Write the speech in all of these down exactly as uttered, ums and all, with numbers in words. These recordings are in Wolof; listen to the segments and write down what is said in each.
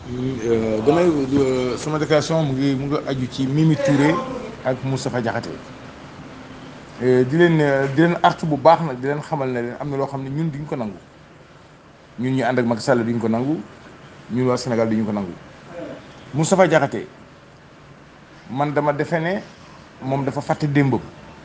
damay sama déclaration mu ngi mu ngi aju ci Mimi Touré ak Moustapha Diakhaté di leen di leen artu bu baax nag di leen xamal ne leen am na loo xam ne ñun duñ ko nangu ñun ñu ànd ak Macky Sall duñ ko nangu ñun waa Sénégal duñu ko nangu. Moustapha Diakhaté man dama defe ne moom dafa fàtte démbam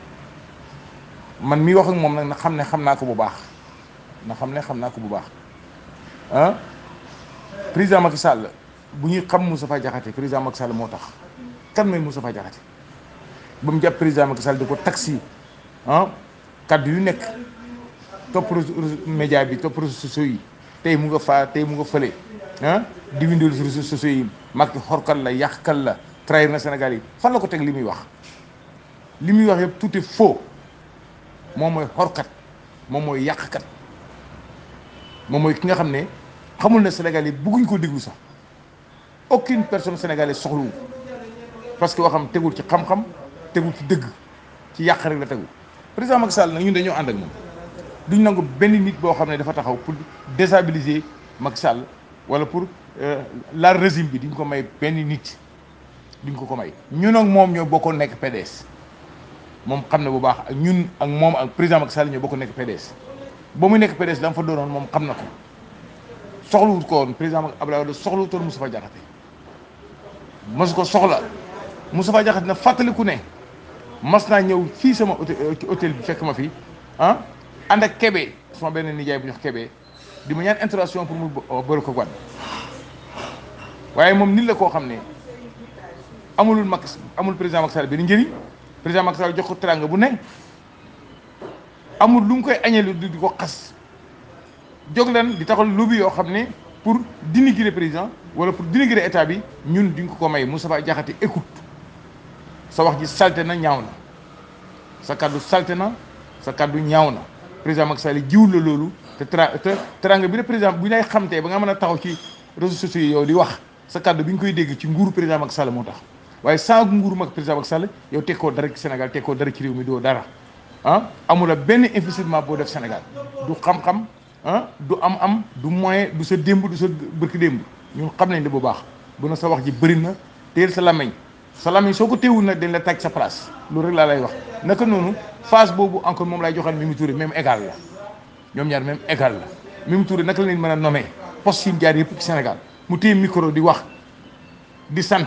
man mi wax ak moom nag na xam ne xam naa ko bu baax na xam ne xam naa ko bu baax ah président Macky Sall bu ñuy xam Moustapha Diakhaté président Macky Sall moo tax. kan mooy Moustapha Diakhaté ba mu jàpp président Macky Sall di ko taxi ah kaddu yu nekk topp média bi topp réseaux sociaux yi tey mu nga faa tey mu nga fële ah di windal réseaux sociaux yi Macky xorkal la yàqkal la trahir na Sénégal yi fan la ko teg li muy wax li muy wax yëpp tout est faux moom mooy xorkat moom mooy yàqkat moom mooy ki nga xam ne xamul ne Sénégal yi bëgguñ ko déglu sax aucune personne sénégalaise soxlawu parce que waxam tegul ci xam-xam tegul ci dëgg ci yàq rek la tegu président Macky Sall nag ñun dañoo ànd ak moom duñ nangu benn nit boo xam ne dafa taxaw pour déstabiliser Macky Sall wala pour la régime bi duñ ko may benn nit duñ ko ko may. ñun ak moom ñoo bokkoon nekk P D S moom xam ne bu baax ak ñun ak moom ak président Macky Sall ñoo bokkoon nekk P D S ba muy nekk P D S la mu fa doonoon moom xam na ko soxlawut ko woon président Abdoulaye Wade soxlawut woon Moustapha Diakhaté mosu ko soxla. Moustapha Diakhaté na fàttaliku ne mas naa ñëw fii sama hôtel bi fekk ma fi ah ànd ak Kébé sama benn nijaay bu ñu wax Kébé di ma ñaan intervention pour mu bëri ko Wade waaye moom nit la koo xam ne amulul Macky amul président Macky Sall benn njëriñ président Macky Sall jox ko teraanga bu ne amul lu mu koy añeelu di ko xas jóg leen di taxal lobby yoo xam ne pour dénigrer président wala pour dénigrer état bi ñun duñ ko ko may. Moustapha Diakhaté écoute sa wax ji salte na ñaaw na sa kaddu salte na sa kaddu ñaaw na président Macky Sall jiwul la loolu te tra te teranga bi la président bu lay xamtee ba nga mën a taxaw ci réseaux sociaux yi yow di wax sa kaddu bi ñu koy dégg ci nguuru président Macky Sall moo tax waaye sans nguuru mag président Macky Sall yow tekkoo dara ci Sénégal tekkoo dara ci réew mi doo dara ah amula benn investissement boo def Sénégal du xam-xam ah du am-am du moyen du sa démb du sa bërki démb ñun xam nañ la bu baax bu na sa wax ji bëri na teel sa làmmiñ sa làmmiñ soo ko teewul nag dañ la tàj sa place loolu rek laa lay wax naka noonu phase boobu encore moom lay joxal Mimi Touré même égal la ñoom ñaar même égal la Mimi Touré naka la leen mën a nommé poste yi jaar yëpp ci Sénégal mu téye micro di wax di sant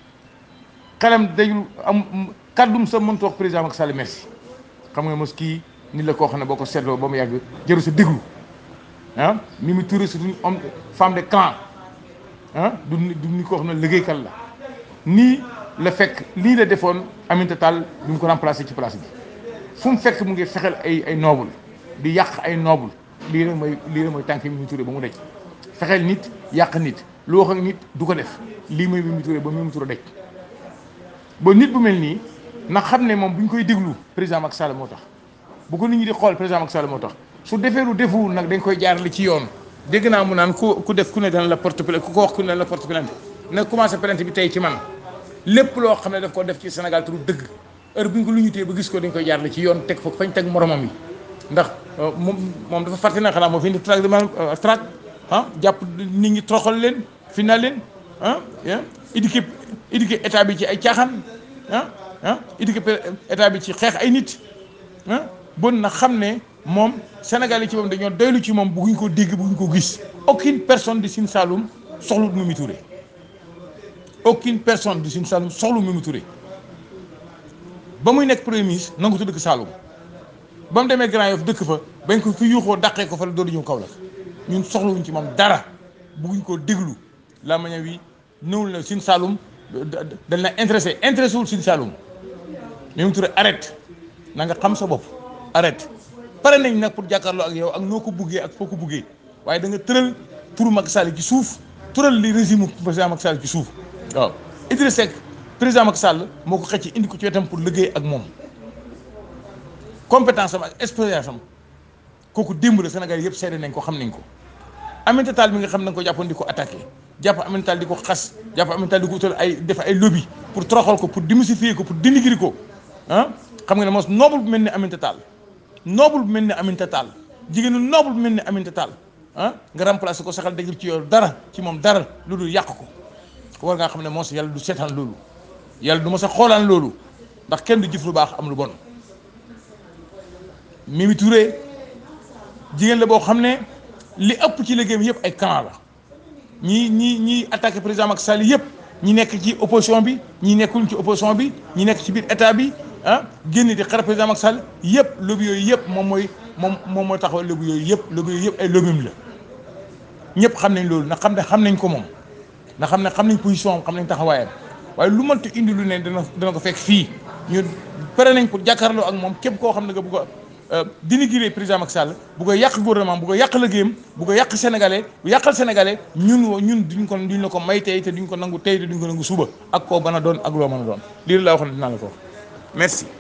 xelam dajul am kàddum sa mënut wax président Macky Sall merci xam nga mos kii nit la koo xam ne boo ko seetloo ba mu yàgg jëru sa déglu ah Mimi Touré c'est une homme femme de clan ah du du ni koo xam ne liggéeykat la nii la fekk lii la defoon Aminata Tall du mu ko remplacé ci place bi fu mu fekk mu ngi fexeel ay ay noble di yàq ay noble lii rek mooy lii rek mooy tànk Mimi Touré ba mu dej fexeel nit yàq nit lu wax ak nit du ko def lii mooy Mimi Touré ba Mimi Touré dej ba nit bu mel nii na xam ne moom bu ñu koy déglu président Macky Sall moo tax bu ko nit ñi di xool président Macky Sall moo tax su defee lu defuwul nag dañ koy jaarale ci yoon dégg naa mu naan ku ku def ku ne dana la porte plainte ku ko wax ku ne dana la porte plainte na commencé plainte bi tey ci man lépp loo xam ne daf ko def ci Sénégal turu dëgg heure bu ñu ko lu ñu téye ba gis ko dañ koy jaarale ci yoon teg fa fañ teg moromam yi ndax moom moom dafa fàtte na xanaa moo fi indi traque de man traque ah jàpp nit ñi troxal leen final leen ah éduqué éduqué état bi ci ay caaxaan ah ah éduqué état bi ci xeex ay nit ah bon na xam ne moom Sénégal yi ci moom dañoo doylu ci moom bëgguñ ko dégg bëgguñ ko gis. aucune personne du Sine Saloum soxlu Mimi Touré aucune personne du Sine Saloum soxlu Mimi Touré ba muy nekk premier ministre nangu tu dëkk Saloum ba mu demee Grand Yoff dëkk fa bañ ko fi yuuxoo dàqee ko fa la doon ñëw Kaolack ñun soxlawuñ ci moom dara bëgguñ koo déglu la manière wi ñëwul na Sine Saloum dañ la intéressé intéressé wul Sine Saloum Mimi Touré arrête na nga xam sa bopp arrête pare nañ nag pour jàkkaarloo ak yow ak noo ko buggee ak foo ko buggee waaye da nga tëral turu Macky Sall ci suuf tëral li régime président Macky Sall ci suuf waaw Idriss Seck président Macky Sall moo ko xëcc indi ko ci wetam pour liggéey ak moom compétence am ak expérience am kooku démb la Sénégal yëpp seede nañ ko xam nañ ko Aminata Tall mi nga xam ne ko jàppoon di ko attaqué jàpp Aminata Tall di ko xas jàpp Aminata Tall di ko utal ay def ay lobby pour toroxal ko pour démystifier ko pour dénigrer ko ah xam nga ne mos noble bu mel ni Aminata Tall noble bu mel ni Aminata Tall jigéenu noble bu mel ni Aminata Tall ah nga remplacer ko saxal dégg ci yow dara ci moom dara lu dul yàq ko war ngaa xam ne moo si yàlla du seetaan loolu yàlla du ma sa xoolaan loolu ndax kenn du jëf lu baax am lu bon. Mimi Touré jigéen la boo xam ne li ëpp ci liggéeyam yëpp ay clan la ñii ñii ñii attaqué président Macky Sall yëpp ñi nekk ci opposition bi ñi nekkul ci opposition bi ñi nekk ci biir état bi ah génn di xar président Macky Sall yëpp lobby yooyu yëpp moom mooy moom moom mooy taxaw lobby yooyu yëpp lobby yooyu yëpp ay lobbyam la ñëpp xam nañ loolu ndax xam ne xam nañ ko moom ndax xam ne xam nañ position am xam nañ taxawaayam waaye lu mënti indi lu ne dana dana ko fekk fii ñu pare nañ pour jàkkaarloo ak moom képp koo xam ne nga bëgg a dénigrer président Macky Sall bu ko yàq gouvernement bu ko yàq liggéeyam bu ko yàq sénégalais bu yàqal sénégalais ñun ñun duñ ko duñ la ko may tey te duñ ko nangu tey te duñ ko nangu suba ak koo mën a doon ak loo mën a doon lii la wax ne dinaa la ko wax merci.